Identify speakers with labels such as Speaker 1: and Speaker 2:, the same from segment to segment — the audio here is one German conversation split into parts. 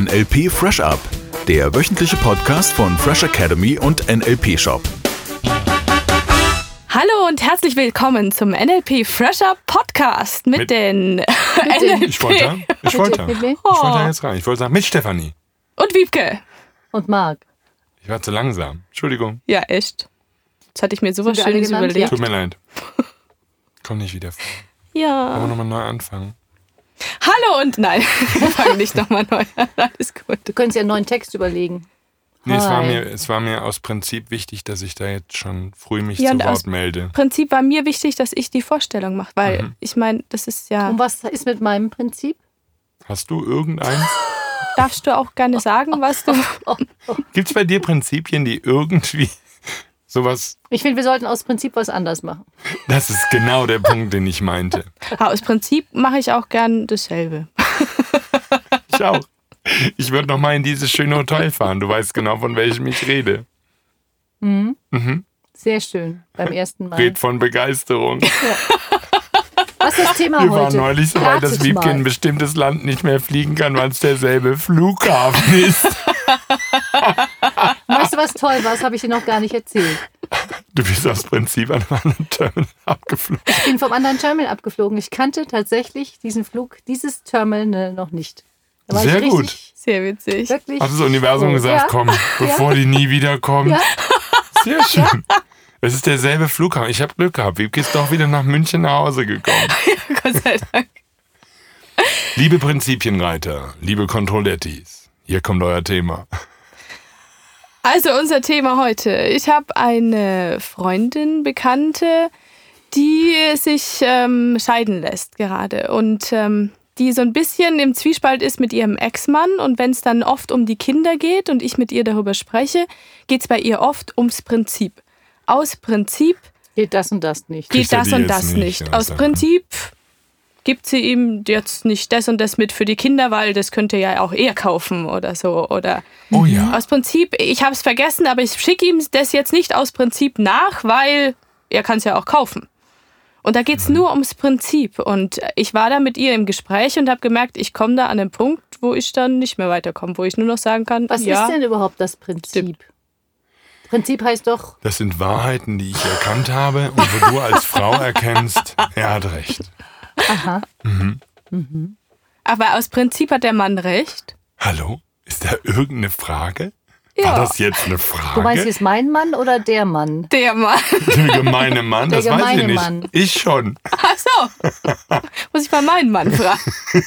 Speaker 1: NLP Fresh Up, der wöchentliche Podcast von Fresh Academy und NLP Shop.
Speaker 2: Hallo und herzlich willkommen zum NLP Fresh Up Podcast mit den NLP.
Speaker 3: Ich wollte da jetzt rein. Ich wollte sagen, mit Stefanie.
Speaker 2: Und Wiebke.
Speaker 4: Und Marc.
Speaker 3: Ich war zu langsam. Entschuldigung.
Speaker 2: Ja, echt. Jetzt hatte ich mir sowas
Speaker 4: Sind wir alle
Speaker 2: Schönes
Speaker 4: genannt?
Speaker 2: überlegt.
Speaker 3: Tut mir leid. Komm nicht wieder vor.
Speaker 2: Ja.
Speaker 3: Wollen wir nochmal neu anfangen?
Speaker 2: Hallo und nein, wir fangen nicht nochmal neu an. Alles gut.
Speaker 4: Du könntest ja einen neuen Text überlegen.
Speaker 3: Nee,
Speaker 4: Hi.
Speaker 3: es war mir aus Prinzip wichtig, dass ich da jetzt schon früh mich
Speaker 2: Ja,
Speaker 3: zu
Speaker 2: und
Speaker 3: Wort
Speaker 2: aus
Speaker 3: melde.
Speaker 2: Prinzip war mir wichtig, dass ich die Vorstellung mache, weil ich meine, das ist ja...
Speaker 4: Und was ist mit meinem Prinzip?
Speaker 3: Hast du irgendeins?
Speaker 2: Darfst du auch gerne sagen, was du...
Speaker 3: Gibt es bei dir Prinzipien, die irgendwie sowas...
Speaker 4: Ich finde, wir sollten aus Prinzip was anders machen.
Speaker 3: Das ist genau der Punkt, den ich meinte.
Speaker 2: Aus Prinzip mache ich auch gern dasselbe.
Speaker 3: Ich auch. Ich würde noch mal in dieses schöne Hotel fahren. Du weißt genau, von welchem ich rede.
Speaker 4: Sehr schön, beim ersten Mal.
Speaker 3: Red von Begeisterung.
Speaker 4: Was ist das Thema
Speaker 3: Wir
Speaker 4: heute?
Speaker 3: waren neulich so weit, dass
Speaker 4: Ratet
Speaker 3: Wiebke in ein
Speaker 4: mal.
Speaker 3: bestimmtes Land nicht mehr fliegen kann, weil es derselbe Flughafen ist.
Speaker 4: Weißt du, was toll war? Das habe ich dir noch gar nicht erzählt.
Speaker 3: Du bist aus Prinzip an einem anderen Terminal abgeflogen.
Speaker 4: Ich bin vom anderen Terminal abgeflogen. Ich kannte tatsächlich diesen Flug, dieses Terminal noch nicht. Da war
Speaker 3: Sehr
Speaker 4: ich
Speaker 3: gut.
Speaker 4: richtig,
Speaker 2: Sehr witzig.
Speaker 4: wirklich.
Speaker 3: Hat das Universum
Speaker 4: froh.
Speaker 3: gesagt,
Speaker 4: Ja.
Speaker 3: komm, bevor die nie wiederkommt.
Speaker 4: Ja.
Speaker 3: Sehr schön. Es ist derselbe Flughafen. Ich habe Glück gehabt. Wiebke ist doch wieder nach München nach Hause gekommen.
Speaker 2: Gott sei Dank.
Speaker 3: Liebe Prinzipienreiter, liebe Controlettis, hier kommt euer Thema.
Speaker 2: Also unser Thema heute. Ich habe eine Freundin, Bekannte, die sich scheiden lässt gerade und die so ein bisschen im Zwiespalt ist mit ihrem Ex-Mann. Und wenn es dann oft um die Kinder geht und ich mit ihr darüber spreche, geht es bei ihr oft ums Prinzip. Aus Prinzip
Speaker 4: Geht das und das nicht.
Speaker 3: Kriegt
Speaker 2: geht
Speaker 3: er
Speaker 2: das
Speaker 3: die
Speaker 2: und
Speaker 3: jetzt
Speaker 2: das
Speaker 3: nicht,
Speaker 2: nicht.
Speaker 3: ja,
Speaker 2: Aus
Speaker 3: sag mal.
Speaker 2: Prinzip gibt sie ihm jetzt nicht das und das mit für die Kinder, weil das könnte ja auch er kaufen oder so. Oder
Speaker 3: Oh ja.
Speaker 2: aus Prinzip, ich habe es vergessen, aber ich schicke ihm das jetzt nicht aus Prinzip nach, weil er kann es ja auch kaufen. Und da geht es nur ums Prinzip. Und ich war da mit ihr im Gespräch und habe gemerkt, ich komme da an einen Punkt, wo ich dann nicht mehr weiterkomme, wo ich nur noch sagen kann,
Speaker 4: Was
Speaker 2: ja,
Speaker 4: ist denn überhaupt das Prinzip? Prinzip heißt doch,
Speaker 3: Das sind Wahrheiten, die ich erkannt habe und wo du als Frau erkennst, er hat recht.
Speaker 2: aber aus Prinzip hat der Mann recht.
Speaker 3: Hallo? Ist da irgendeine Frage?
Speaker 2: Ja.
Speaker 3: War das jetzt eine Frage?
Speaker 4: du meinst jetzt mein Mann oder der Mann?
Speaker 2: Der Mann.
Speaker 3: Der gemeine Mann?
Speaker 4: Der
Speaker 3: Das weiß ich
Speaker 4: gemeine
Speaker 3: nicht.
Speaker 4: Mann.
Speaker 3: Ich schon.
Speaker 2: Ach so. Muss ich mal meinen Mann fragen.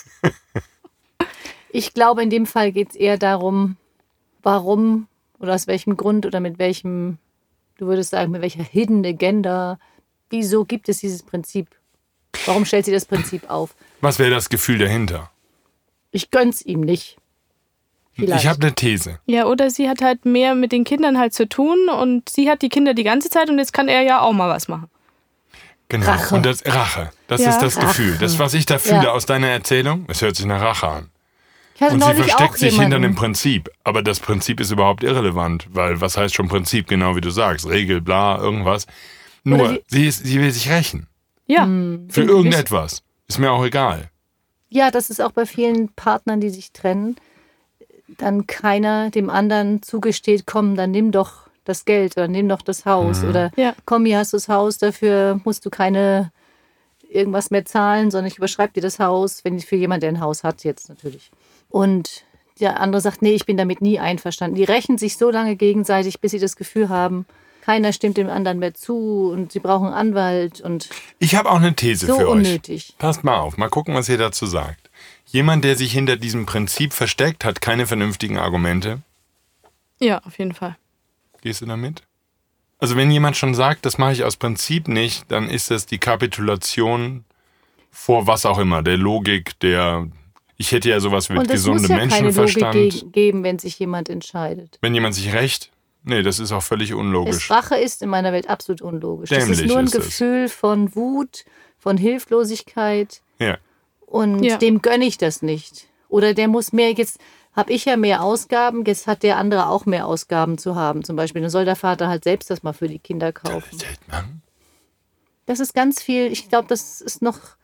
Speaker 4: Ich glaube, in dem Fall geht es eher darum, warum oder aus welchem Grund oder mit welchem, du würdest sagen, mit welcher Hidden Agenda, wieso gibt es dieses Prinzip? Warum stellt sie das Prinzip auf?
Speaker 3: Was wäre das Gefühl dahinter?
Speaker 4: Ich gönn's ihm nicht. Vielleicht.
Speaker 3: Ich habe eine These.
Speaker 2: Ja, oder sie hat halt mehr mit den Kindern halt zu tun und sie hat die Kinder die ganze Zeit und jetzt kann er ja auch mal was machen.
Speaker 3: Genau.
Speaker 4: Rache.
Speaker 3: Und das Rache. Das
Speaker 2: Ja.
Speaker 3: ist das Gefühl.
Speaker 4: Rache.
Speaker 3: Das, was ich da fühle
Speaker 4: Ja.
Speaker 3: aus deiner Erzählung, es hört sich nach Rache an.
Speaker 4: Ich hatte
Speaker 3: Und sie
Speaker 4: neulich
Speaker 3: versteckt
Speaker 4: auch
Speaker 3: sich hinter
Speaker 4: jemanden.
Speaker 3: dem Prinzip. Aber das Prinzip ist überhaupt irrelevant, weil was heißt schon Prinzip, genau wie du sagst, Regel, bla, irgendwas. Nur, sie will sich rächen.
Speaker 2: Ja,
Speaker 3: Für irgendetwas. Ist mir auch egal.
Speaker 4: Ja, das ist auch bei vielen Partnern, die sich trennen, dann keiner dem anderen zugesteht, komm, dann nimm doch das Geld oder nimm doch das Haus oder
Speaker 2: Ja.
Speaker 4: komm, hier hast du das Haus, dafür musst du keine irgendwas mehr zahlen, sondern ich überschreibe dir das Haus, wenn für jemand, der ein Haus hat jetzt natürlich. Und der andere sagt, nee, ich bin damit nie einverstanden. Die rächen sich so lange gegenseitig, bis sie das Gefühl haben, keiner stimmt dem anderen mehr zu und sie brauchen einen Anwalt und
Speaker 3: Ich habe auch eine These
Speaker 4: so
Speaker 3: für euch.
Speaker 4: unnötig.
Speaker 3: Passt mal auf, mal gucken, was ihr dazu sagt. Jemand, der sich hinter diesem Prinzip versteckt, hat keine vernünftigen Argumente.
Speaker 2: ja, auf jeden Fall.
Speaker 3: Gehst du damit? Also wenn jemand schon sagt, das mache ich aus Prinzip nicht, dann ist das die Kapitulation vor was auch immer, der Logik, ich hätte ja sowas wie
Speaker 4: Und es muss
Speaker 3: gesunden
Speaker 4: ja keine
Speaker 3: Menschenverstand.
Speaker 4: Logik geben, wenn sich jemand entscheidet.
Speaker 3: Wenn jemand sich rächt, nee, das ist auch völlig unlogisch.
Speaker 4: Rache ist in meiner Welt absolut unlogisch. Das
Speaker 3: Dämlich
Speaker 4: ist nur ein
Speaker 3: ist es.
Speaker 4: Gefühl von Wut, von Hilflosigkeit
Speaker 3: Ja.
Speaker 4: und
Speaker 2: Ja.
Speaker 4: dem gönne ich das nicht. Oder der muss mehr, jetzt habe ich ja mehr Ausgaben, jetzt hat der andere auch mehr Ausgaben zu haben zum Beispiel. Dann soll der Vater halt selbst das mal für die Kinder kaufen.
Speaker 3: Seltmann.
Speaker 4: Das ist ganz viel, ich glaube, das ist noch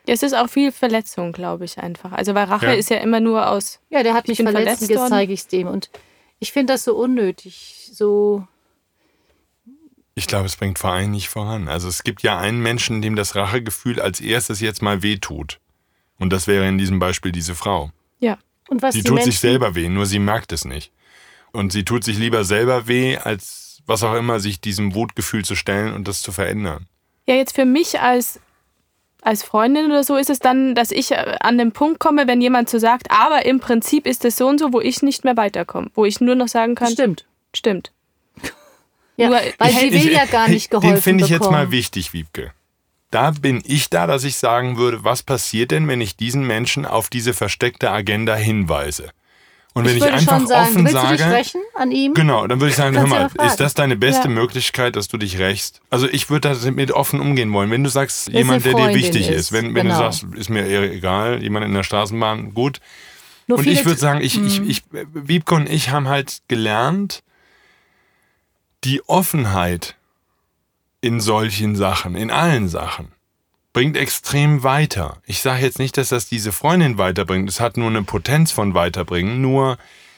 Speaker 2: Ja, es ist auch viel Verletzung, glaube ich, einfach. Also weil Rache ist ja immer nur aus...
Speaker 4: Ja, der hat mich
Speaker 2: bin
Speaker 4: verletzt und jetzt zeige ich es dem. Und ich finde das so unnötig, so...
Speaker 3: Ich glaube, es bringt vor allem nicht voran. Also es gibt ja einen Menschen, dem das Rachegefühl als erstes jetzt mal wehtut. Und das wäre in diesem Beispiel diese Frau.
Speaker 2: Ja.
Speaker 4: Und was
Speaker 3: Sie
Speaker 4: die
Speaker 3: tut
Speaker 4: Menschen,
Speaker 3: sich selber weh, nur sie merkt es nicht. Und sie tut sich lieber selber weh, als was auch immer, sich diesem Wutgefühl zu stellen und das zu verändern.
Speaker 2: Ja, jetzt für mich als Freundin oder so ist es dann, dass ich an den Punkt komme, wenn jemand so sagt, aber im Prinzip ist es so und so, wo ich nicht mehr weiterkomme. Wo ich nur noch sagen kann, Stimmt.
Speaker 4: Ja,
Speaker 2: Nur,
Speaker 4: weil sie will ja gar nicht geholfen
Speaker 3: Den finde ich jetzt
Speaker 4: bekommen.
Speaker 3: mal wichtig, Wiebke. Da bin ich da, dass ich sagen würde, was passiert denn, wenn ich diesen Menschen auf diese versteckte Agenda hinweise? Und wenn ich
Speaker 4: würde
Speaker 3: einfach
Speaker 4: schon sagen,
Speaker 3: offen
Speaker 4: willst du dich
Speaker 3: sage,
Speaker 4: rächen an ihm?
Speaker 3: genau, dann würde ich sagen, hör
Speaker 4: Kannst du
Speaker 3: mal,
Speaker 4: ja fragen.
Speaker 3: ist das deine beste Möglichkeit, dass du dich rächst? Also ich würde damit offen umgehen wollen. Wenn du sagst, jemand, der dir
Speaker 4: Freundin
Speaker 3: wichtig ist, wenn du
Speaker 4: genau.
Speaker 3: sagst, ist mir eher egal, jemand in der Straßenbahn, gut.
Speaker 4: Nur
Speaker 3: Und
Speaker 4: viele-
Speaker 3: ich würde sagen, Wiebke und ich haben halt gelernt, die Offenheit in solchen Sachen, in allen Sachen, bringt extrem weiter. Ich sage jetzt nicht, dass das diese Freundin weiterbringt. Es hat nur eine Potenz von weiterbringen. Nur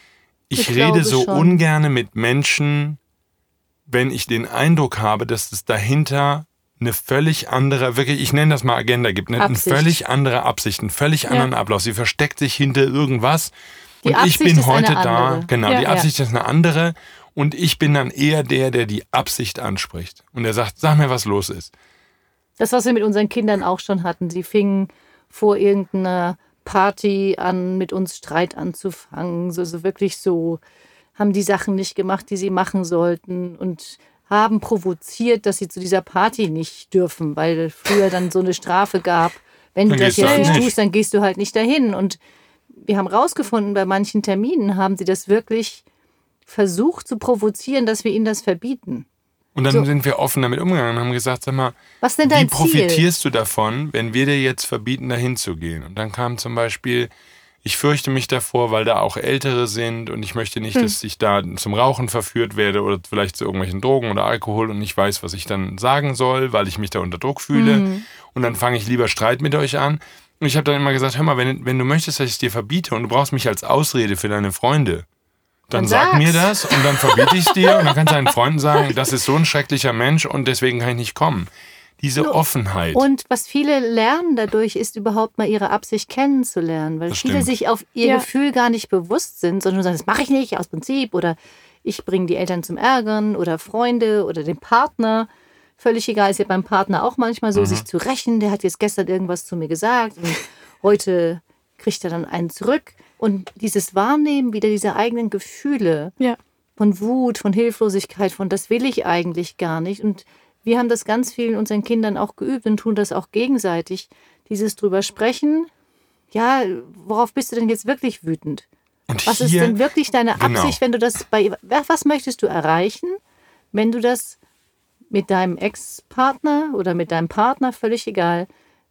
Speaker 3: ich rede
Speaker 4: glaube
Speaker 3: so
Speaker 4: schon.
Speaker 3: ungerne mit Menschen, wenn ich den Eindruck habe, dass es dahinter eine völlig andere, wirklich, ich nenne das mal Agenda gibt, eine
Speaker 4: Absicht.
Speaker 3: völlig andere Absicht, einen völlig anderen Ablauf. Sie versteckt sich hinter irgendwas.
Speaker 4: Die
Speaker 3: Und ich
Speaker 4: Absicht
Speaker 3: bin
Speaker 4: ist eine
Speaker 3: heute da,
Speaker 4: andere.
Speaker 3: genau,
Speaker 2: Ja.
Speaker 3: die Absicht ist eine andere. Und ich bin dann eher der die Absicht anspricht. Und der sagt, sag mir, was los ist.
Speaker 4: Das, was wir mit unseren Kindern auch schon hatten. Sie fingen vor irgendeiner Party an, mit uns Streit anzufangen. So wirklich so, haben die Sachen nicht gemacht, die sie machen sollten und haben provoziert, dass sie zu dieser Party nicht dürfen, weil früher dann so eine Strafe gab. Wenn du
Speaker 3: Dann
Speaker 4: das
Speaker 3: gehst du
Speaker 4: jetzt
Speaker 3: halt
Speaker 4: nicht
Speaker 3: nicht.
Speaker 4: tust, dann gehst du halt nicht dahin. Und wir haben rausgefunden, bei manchen Terminen haben sie das wirklich versucht zu provozieren, dass wir ihnen das verbieten.
Speaker 3: Und dann
Speaker 4: So.
Speaker 3: sind wir offen damit umgegangen und haben gesagt, sag mal,
Speaker 4: Was ist denn
Speaker 3: wie
Speaker 4: dein Ziel?
Speaker 3: profitierst du davon, wenn wir dir jetzt verbieten, dahin zu gehen? Und dann kam zum Beispiel, ich fürchte mich davor, weil da auch Ältere sind und ich möchte nicht, dass ich da zum Rauchen verführt werde oder vielleicht zu irgendwelchen Drogen oder Alkohol und nicht weiß, was ich dann sagen soll, weil ich mich da unter Druck fühle. Und dann fange ich lieber Streit mit euch an. Und ich habe dann immer gesagt, hör mal, wenn du möchtest, dass ich es dir verbiete und du brauchst mich als Ausrede für deine Freunde, dann sag
Speaker 4: sag's.
Speaker 3: mir das und dann verbiete ich es dir und dann kannst du deinen Freunden sagen, das ist so ein schrecklicher Mensch und deswegen kann ich nicht kommen. Diese Offenheit.
Speaker 4: Und was viele lernen dadurch, ist überhaupt mal ihre Absicht kennenzulernen, weil
Speaker 3: Das
Speaker 4: viele
Speaker 3: stimmt.
Speaker 4: sich auf ihr
Speaker 2: Ja.
Speaker 4: Gefühl gar nicht bewusst sind, sondern nur sagen, das mache ich nicht aus Prinzip oder ich bringe die Eltern zum Ärgern oder Freunde oder den Partner. Völlig egal, ist ja beim Partner auch manchmal so, sich zu rächen. Der hat jetzt gestern irgendwas zu mir gesagt und heute kriegt er dann einen zurück. Und dieses Wahrnehmen wieder dieser eigenen Gefühle,
Speaker 2: Ja.
Speaker 4: von Wut, von Hilflosigkeit, von das will ich eigentlich gar nicht. Und wir haben das ganz vielen unseren Kindern auch geübt und tun das auch gegenseitig. Dieses drüber sprechen, ja, worauf bist du denn jetzt wirklich wütend?
Speaker 3: Und
Speaker 4: Was ist
Speaker 3: hier,
Speaker 4: denn wirklich deine
Speaker 3: genau.
Speaker 4: Absicht, wenn du das was möchtest du erreichen, wenn du das mit deinem Ex-Partner oder mit deinem Partner, völlig egal,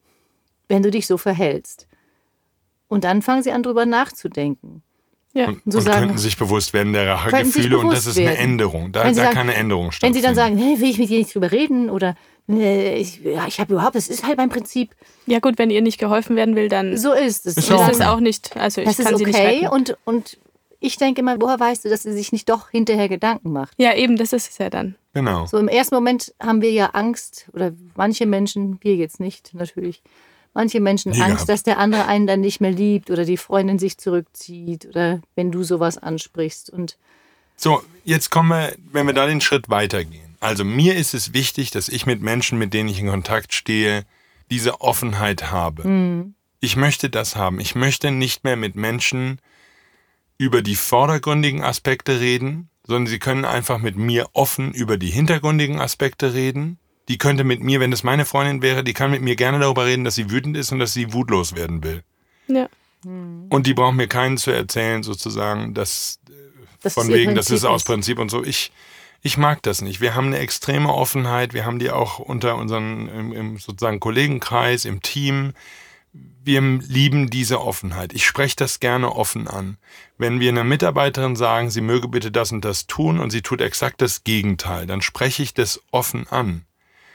Speaker 4: wenn du dich so verhältst? Und dann fangen sie an, drüber nachzudenken.
Speaker 2: Ja.
Speaker 3: und
Speaker 4: so sagen-
Speaker 3: könnten sich bewusst werden der
Speaker 4: Könnten sich
Speaker 3: Rachegefühle und das
Speaker 4: bewusst
Speaker 3: ist eine
Speaker 4: werden.
Speaker 3: Änderung. Da
Speaker 4: Wenn sie sagen-
Speaker 3: kann eine Änderung
Speaker 4: Wenn
Speaker 3: stattfinden.
Speaker 4: sie dann sagen, hey, will ich mit dir nicht drüber reden oder ich habe überhaupt, das ist halt mein Prinzip,
Speaker 2: Ja gut, wenn ihr nicht geholfen werden will, dann
Speaker 4: so ist es.
Speaker 3: Ist
Speaker 2: ist
Speaker 3: in
Speaker 2: es
Speaker 3: Ordnung.
Speaker 2: auch nicht. Also ich
Speaker 4: Das ist
Speaker 2: kann sie nicht
Speaker 4: okay
Speaker 2: retten.
Speaker 4: und ich denke immer, woher weißt du, dass sie sich nicht doch hinterher Gedanken macht?
Speaker 2: Ja, eben, das ist es ja dann.
Speaker 3: Genau.
Speaker 4: So im ersten Moment haben wir ja Angst, oder manche Menschen, wir jetzt nicht natürlich, manche Menschen
Speaker 3: Nie
Speaker 4: Angst,
Speaker 3: gehabt.
Speaker 4: dass der andere einen dann nicht mehr liebt oder die Freundin sich zurückzieht oder wenn du sowas ansprichst. Und
Speaker 3: So, jetzt kommen wir, wenn wir da den Schritt weitergehen. Also mir ist es wichtig, dass ich mit Menschen, mit denen ich in Kontakt stehe, diese Offenheit habe. Ich möchte das haben. Ich möchte nicht mehr mit Menschen über die vordergründigen Aspekte reden, sondern sie können einfach mit mir offen über die hintergründigen Aspekte reden. Die könnte mit mir, wenn das meine Freundin wäre, die kann mit mir gerne darüber reden, dass sie wütend ist und dass sie wutlos werden will.
Speaker 2: Ja.
Speaker 3: Und die braucht mir keinen zu erzählen, sozusagen, dass
Speaker 4: das
Speaker 3: von
Speaker 4: ist ihr
Speaker 3: wegen, das
Speaker 4: Prinzip
Speaker 3: ist aus Prinzip und so. Ich mag das nicht. Wir haben eine extreme Offenheit. Wir haben die auch unter unseren im sozusagen Kollegenkreis, im Team. Wir lieben diese Offenheit. Ich spreche das gerne offen an. Wenn wir einer Mitarbeiterin sagen, sie möge bitte das und das tun und sie tut exakt das Gegenteil, dann spreche ich das offen an.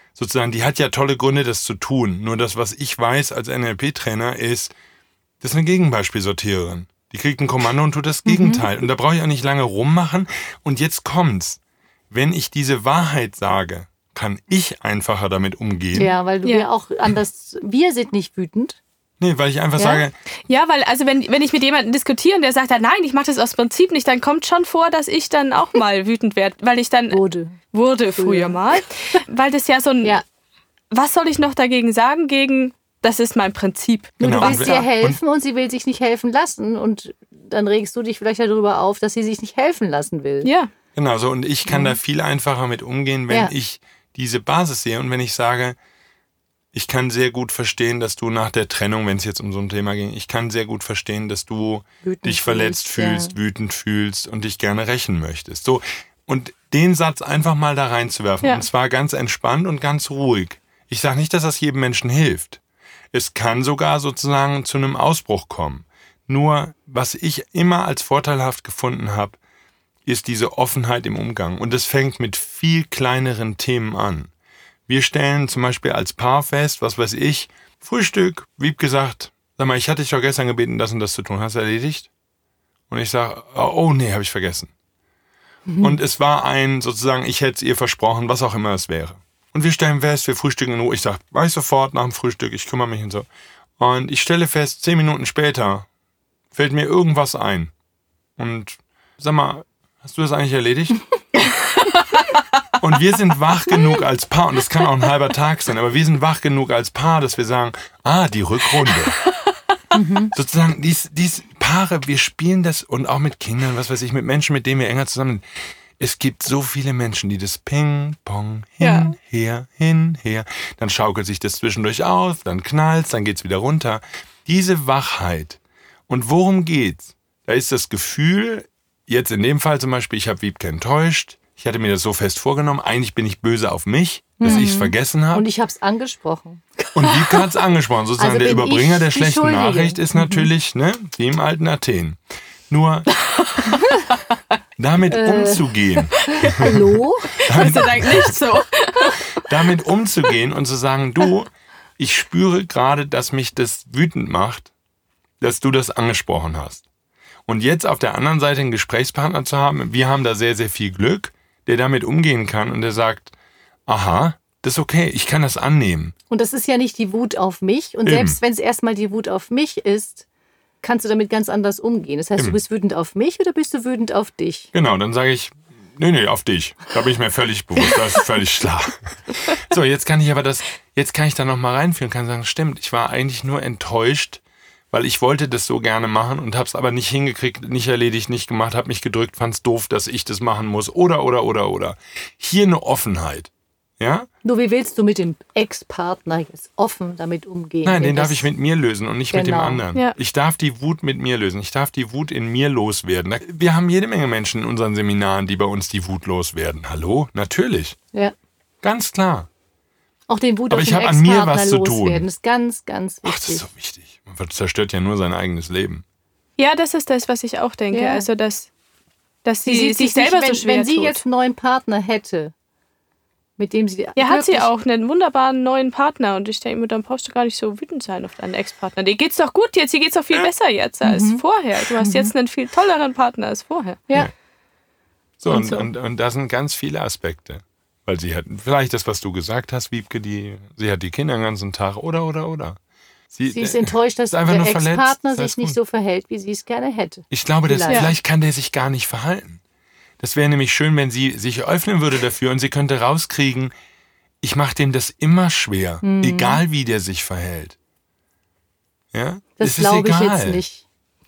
Speaker 3: sozusagen, die hat ja tolle Gründe, das zu tun. Nur das, was ich weiß als NLP-Trainer, ist, das ist eine Gegenbeispielsortiererin. Die kriegt ein Kommando und tut das Gegenteil. Und da brauche ich auch nicht lange rummachen. Und jetzt kommt's. Wenn ich diese Wahrheit sage, kann ich einfacher damit umgehen.
Speaker 4: Ja, weil wir auch anders, wir sind nicht wütend.
Speaker 3: Nee, weil ich einfach sage,
Speaker 2: Ja, weil also wenn ich mit jemandem diskutiere und der sagt dann, nein, ich mache das aus Prinzip nicht, dann kommt schon vor, dass ich dann auch mal wütend werde, weil ich dann wurde früher mal, weil das ja so ein, was soll ich noch dagegen sagen gegen, das ist mein Prinzip.
Speaker 3: Genau.
Speaker 4: Du willst ihr helfen und sie will sich nicht helfen lassen und dann regst du dich vielleicht darüber auf, dass sie sich nicht helfen lassen will.
Speaker 2: Ja.
Speaker 3: genau so, und ich kann da viel einfacher mit umgehen, wenn ich diese Basis sehe und wenn ich sage, ich kann sehr gut verstehen, dass du nach der Trennung, wenn es jetzt um so ein Thema ging, ich kann sehr gut verstehen, dass du dich verletzt fühlst, wütend fühlst und dich gerne rächen möchtest. So, und den Satz einfach mal da reinzuwerfen, und zwar ganz entspannt und ganz ruhig. Ich sage nicht, dass das jedem Menschen hilft. Es kann sogar sozusagen zu einem Ausbruch kommen. Nur, was ich immer als vorteilhaft gefunden habe, ist diese Offenheit im Umgang. Und es fängt mit viel kleineren Themen an. Wir stellen zum Beispiel als Paar fest, was weiß ich, Frühstück, Wieb gesagt, sag mal, ich hatte dich doch gestern gebeten, das und das zu tun. Hast du erledigt? Und ich sage, oh nee, habe ich vergessen. Und es war sozusagen, ich hätte es ihr versprochen, was auch immer es wäre. Und wir stellen fest, wir frühstücken in Ruhe. Ich sage, mach ich sofort nach dem Frühstück, ich kümmere mich und so. Und ich stelle fest, 10 Minuten später fällt mir irgendwas ein. Und sag mal, hast du das eigentlich erledigt? Und wir sind wach genug als Paar, und das kann auch ein halber Tag sein, aber wir sind wach genug als Paar, dass wir sagen, die Rückrunde. Sozusagen, dies Paare, wir spielen das, und auch mit Kindern, was weiß ich, mit Menschen, mit denen wir enger zusammen sind. Es gibt so viele Menschen, die das Ping-Pong her, dann schaukelt sich das zwischendurch auf, dann knallt's, dann geht's wieder runter. Diese Wachheit. Und worum geht's? Da ist das Gefühl, jetzt in dem Fall zum Beispiel, ich habe Wiebke enttäuscht, ich hatte mir das so fest vorgenommen, eigentlich bin ich böse auf mich, dass ich es vergessen habe.
Speaker 4: Und ich habe es angesprochen.
Speaker 3: Und Wiebke hat es angesprochen. Sozusagen
Speaker 4: Also
Speaker 3: der Überbringer der schlechten
Speaker 4: Schuldige.
Speaker 3: Nachricht ist natürlich, wie im alten Athen. Nur damit umzugehen.
Speaker 4: Hallo?
Speaker 2: Gott sei Dank nicht so.
Speaker 3: Damit umzugehen und zu sagen, du, ich spüre gerade, dass mich das wütend macht, dass du das angesprochen hast. Und jetzt auf der anderen Seite einen Gesprächspartner zu haben, wir haben da sehr, sehr viel Glück, der damit umgehen kann und der sagt, aha, das ist okay, ich kann das annehmen.
Speaker 4: Und das ist ja nicht die Wut auf mich. Und selbst wenn es erstmal die Wut auf mich ist, kannst du damit ganz anders umgehen. Das heißt, du bist wütend auf mich oder bist du wütend auf dich?
Speaker 3: Genau, dann sage ich, nee, auf dich. Da bin ich mir völlig bewusst, das ist völlig klar. So, jetzt kann ich da nochmal reinführen, kann sagen, stimmt, ich war eigentlich nur enttäuscht, weil ich wollte das so gerne machen und habe es aber nicht hingekriegt, nicht erledigt, nicht gemacht, habe mich gedrückt, fand es doof, dass ich das machen muss. Oder. Hier eine Offenheit. Ja?
Speaker 4: Nur wie willst du mit dem Ex-Partner jetzt offen damit umgehen?
Speaker 3: Nein, den darf ich mit mir lösen und nicht mit dem anderen.
Speaker 2: Ja.
Speaker 3: Ich darf die Wut mit mir lösen. Ich darf die Wut in mir loswerden. Wir haben jede Menge Menschen in unseren Seminaren, die bei uns die Wut loswerden. Hallo? Natürlich.
Speaker 4: Ja.
Speaker 3: Ganz klar.
Speaker 4: Auch den Wut
Speaker 3: Aber
Speaker 4: auf
Speaker 3: ich
Speaker 4: den
Speaker 3: hab an mir
Speaker 4: Ex-Partner
Speaker 3: was zu tun.
Speaker 4: loswerden. Das ist ganz, ganz wichtig.
Speaker 3: Ach, das ist so wichtig. Man zerstört ja nur sein eigenes Leben.
Speaker 2: Ja, das ist das, was ich auch denke.
Speaker 4: Ja.
Speaker 2: Also, dass sie
Speaker 4: sieht
Speaker 2: sich selber
Speaker 4: nicht,
Speaker 2: so schwer
Speaker 4: wenn sie
Speaker 2: tut.
Speaker 4: jetzt einen neuen Partner hätte, mit dem sie...
Speaker 2: Ja, hat sie
Speaker 4: wirklich-
Speaker 2: auch einen wunderbaren neuen Partner. Und ich denke mir, dann brauchst du gar nicht so wütend sein auf deinen Ex-Partner. Dir geht's doch gut jetzt. Dir geht's doch viel besser jetzt als vorher. Du hast jetzt einen viel tolleren Partner als vorher.
Speaker 4: Ja.
Speaker 3: So,
Speaker 2: Und so.
Speaker 3: und da sind ganz viele Aspekte. Weil sie hat, vielleicht das, was du gesagt hast, Wiebke, sie hat die Kinder den ganzen Tag, oder. Sie
Speaker 4: ist enttäuscht, dass
Speaker 3: ist einfach
Speaker 4: der
Speaker 3: nur verletzt,
Speaker 4: Ex-Partner
Speaker 3: das heißt
Speaker 4: sich nicht
Speaker 3: gut.
Speaker 4: so verhält, wie sie es gerne hätte.
Speaker 3: Ich glaube,
Speaker 4: Vielleicht.
Speaker 3: vielleicht kann der sich gar nicht verhalten. Das wäre nämlich schön, wenn sie sich öffnen würde dafür und sie könnte rauskriegen, ich mache dem das immer schwer, egal wie der sich verhält. Ja?
Speaker 4: Das
Speaker 3: Es ist
Speaker 4: glaube ich
Speaker 3: egal.
Speaker 4: jetzt nicht.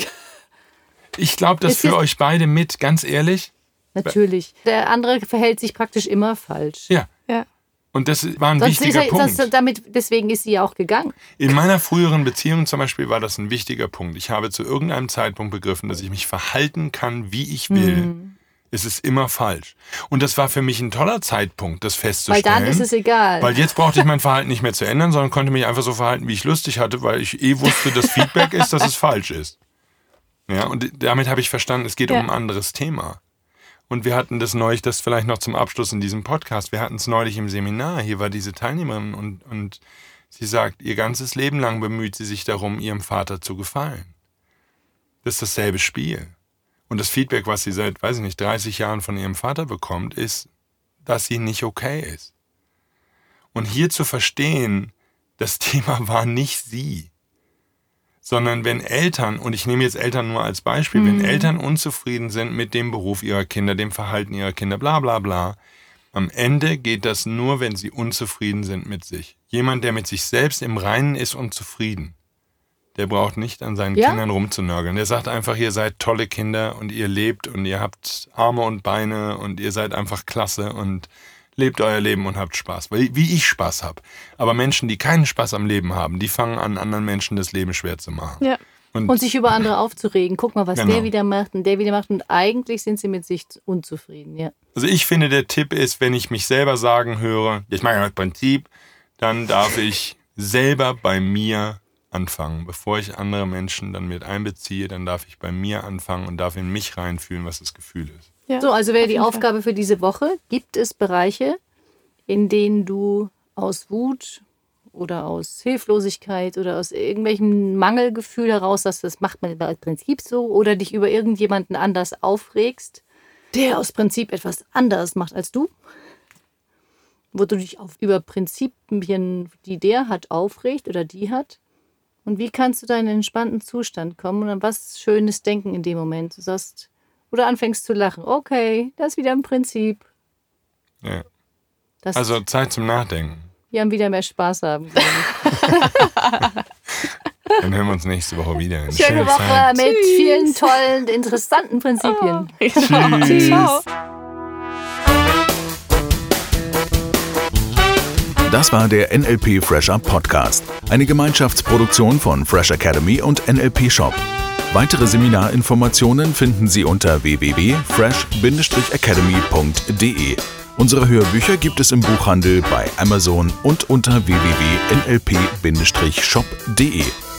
Speaker 3: Ich glaube das
Speaker 4: Ist
Speaker 3: für
Speaker 4: jetzt-
Speaker 3: euch beide mit, ganz ehrlich.
Speaker 4: Natürlich. Der andere verhält sich praktisch immer falsch.
Speaker 3: Ja.
Speaker 2: Ja.
Speaker 3: Und das war ein
Speaker 4: Sonst
Speaker 3: wichtiger Punkt.
Speaker 4: deswegen ist sie ja auch gegangen.
Speaker 3: In meiner früheren Beziehung zum Beispiel war das ein wichtiger Punkt. Ich habe zu irgendeinem Zeitpunkt begriffen, dass ich mich verhalten kann, wie ich will. Es ist immer falsch. Und das war für mich ein toller Zeitpunkt, das
Speaker 4: Weil
Speaker 3: festzustellen.
Speaker 4: dann ist es egal.
Speaker 3: Weil jetzt brauchte ich mein Verhalten nicht mehr zu ändern, sondern konnte mich einfach so verhalten, wie ich lustig hatte, weil ich wusste, das Feedback ist, dass es falsch ist. Ja, und damit habe ich verstanden, es geht um ein anderes Thema. Und wir hatten das neulich, das vielleicht noch zum Abschluss in diesem Podcast, wir hatten es neulich im Seminar, hier war diese Teilnehmerin und sie sagt, ihr ganzes Leben lang bemüht sie sich darum, ihrem Vater zu gefallen. Das ist dasselbe Spiel. Und das Feedback, was sie seit, 30 Jahren von ihrem Vater bekommt, ist, dass sie nicht okay ist. Und hier zu verstehen, das Thema war nicht sie, sondern wenn Eltern, und ich nehme jetzt Eltern nur als Beispiel, wenn Eltern unzufrieden sind mit dem Beruf ihrer Kinder, dem Verhalten ihrer Kinder, bla bla bla, am Ende geht das nur, wenn sie unzufrieden sind mit sich. Jemand, der mit sich selbst im Reinen ist und zufrieden, der braucht nicht an seinen Kindern rumzunörgeln. Der sagt einfach, ihr seid tolle Kinder und ihr lebt und ihr habt Arme und Beine und ihr seid einfach klasse und lebt euer Leben und habt Spaß, wie ich Spaß habe. Aber Menschen, die keinen Spaß am Leben haben, die fangen an, anderen Menschen das Leben schwer zu machen.
Speaker 2: Ja.
Speaker 4: Und sich über andere aufzuregen. Guck mal, was der wieder macht und der wieder macht. Und eigentlich sind sie mit sich unzufrieden. Ja.
Speaker 3: Also ich finde, der Tipp ist, wenn ich mich selber sagen höre, ich mache das Prinzip, dann darf ich selber bei mir anfangen. Bevor ich andere Menschen dann mit einbeziehe, dann darf ich bei mir anfangen und darf in mich reinfühlen, was das Gefühl ist.
Speaker 2: Ja,
Speaker 4: so, also wäre die Aufgabe für diese Woche. Gibt es Bereiche, in denen du aus Wut oder aus Hilflosigkeit oder aus irgendwelchem Mangelgefühl heraus, dass das macht man im Prinzip so, oder dich über irgendjemanden anders aufregst, der aus Prinzip etwas anderes macht als du? Wo du dich über Prinzipien, die der hat, aufregt oder die hat? Und wie kannst du da in einen entspannten Zustand kommen und an was Schönes denken in dem Moment? Du sagst, oder anfängst zu lachen. Okay, das ist wieder ein Prinzip.
Speaker 3: Ja. Also Zeit zum Nachdenken.
Speaker 4: Wir haben wieder mehr Spaß haben.
Speaker 3: Dann hören wir uns nächste Woche wieder.
Speaker 4: Schöne Woche
Speaker 3: Zeit.
Speaker 4: mit vielen tollen, interessanten Prinzipien.
Speaker 3: Tschüss.
Speaker 2: Ciao.
Speaker 1: Das war der NLP Fresher Podcast, eine Gemeinschaftsproduktion von Fresh Academy und NLP Shop. Weitere Seminarinformationen finden Sie unter www.fresh-academy.de. Unsere Hörbücher gibt es im Buchhandel, bei Amazon und unter www.nlp-shop.de.